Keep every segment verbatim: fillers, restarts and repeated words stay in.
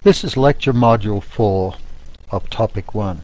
This is lecture module four of topic one.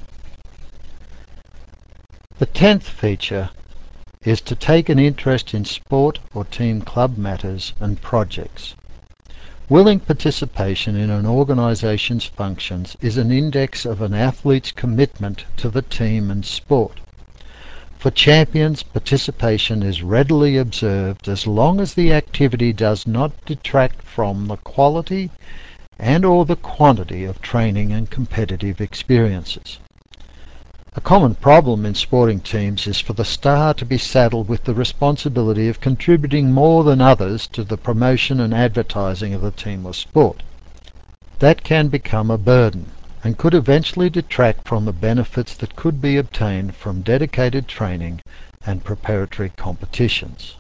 The tenth feature is to take an interest in sport or team club matters and projects. Willing participation in an organisation's functions is an index of an athlete's commitment to the team and sport. For champions, participation is readily observed as long as the activity does not detract from the quality and or the quantity of training and competitive experiences. A common problem in sporting teams is for the star to be saddled with the responsibility of contributing more than others to the promotion and advertising of the team or sport. That can become a burden and could eventually detract from the benefits that could be obtained from dedicated training and preparatory competitions.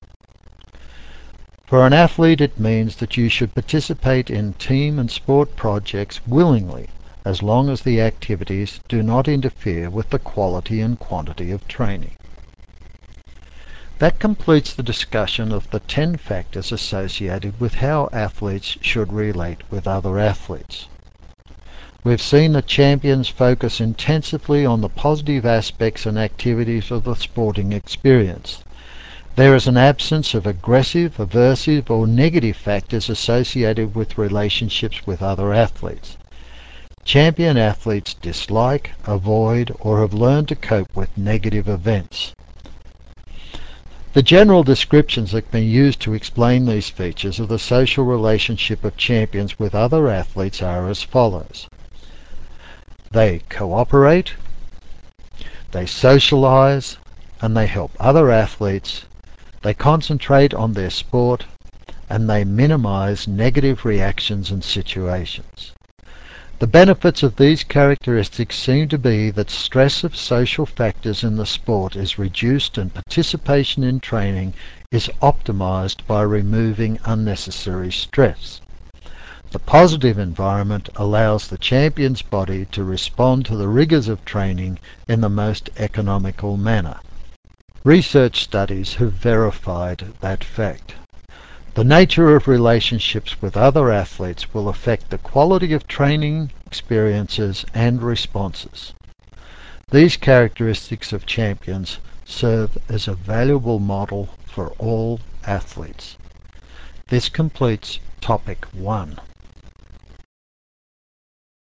For an athlete, it means that you should participate in team and sport projects willingly, as long as the activities do not interfere with the quality and quantity of training. That completes the discussion of the ten factors associated with how athletes should relate with other athletes. We've seen that champions focus intensively on the positive aspects and activities of the sporting experience. There is an absence of aggressive, aversive or negative factors associated with relationships with other athletes. Champion athletes dislike, avoid or have learned to cope with negative events. The general descriptions that can be used to explain these features of the social relationship of champions with other athletes are as follows. They cooperate, they socialize, and they help other athletes. They concentrate on their sport, and they minimize negative reactions and situations. The benefits of these characteristics seem to be that stress of social factors in the sport is reduced and participation in training is optimized by removing unnecessary stress. The positive environment allows the champion's body to respond to the rigors of training in the most economical manner. Research studies have verified that fact. The nature of relationships with other athletes will affect the quality of training experiences and responses. These characteristics of champions serve as a valuable model for all athletes. This completes topic one.